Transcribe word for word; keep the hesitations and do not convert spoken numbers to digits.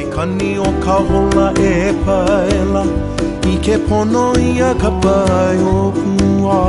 kani o ka hola e paela I ke pono ia ka pai o kua